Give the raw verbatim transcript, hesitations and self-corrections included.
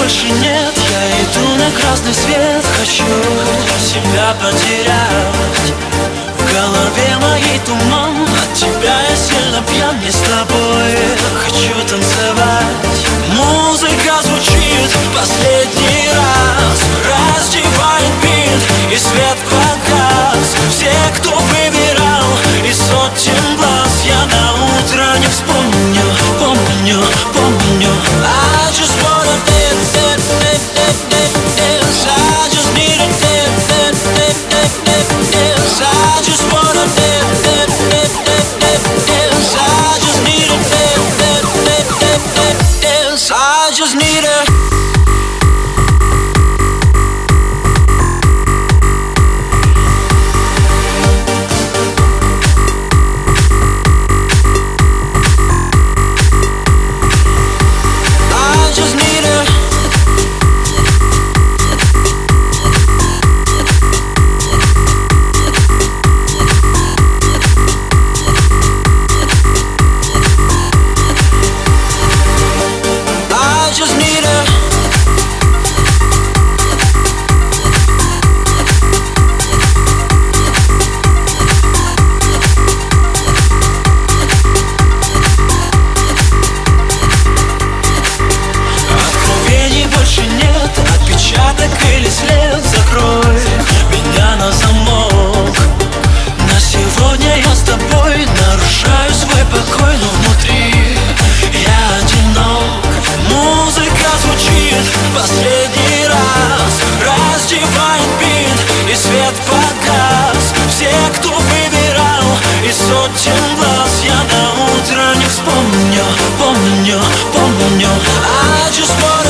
больше нет. Я иду на красный свет. Хочу себя потерять. В голове моей туман. От тебя я сильно пьян. Не с тобой хочу танцевать. Музыка звучит последний раз. Раздевает бит и свет погас. Все, кто выбирал из сотен глаз, я на утро не вспомню. Помню, помню. I just wanna dance, dance, dance, dance, dance. I just need a dance, dance, dance, dance, dance. I just wanna dance, dance, dance, dance, dance. I just need a dance, dance, dance, dance. I just need a или след. Закрой меня на замок. На сегодня я с тобой нарушаю свой покой, но внутри я одинок. Музыка звучит последний раз. Раздевает бит и свет погас. Все, кто выбирал из сотен глаз, я на утро не вспомню. Помню, помню. I just want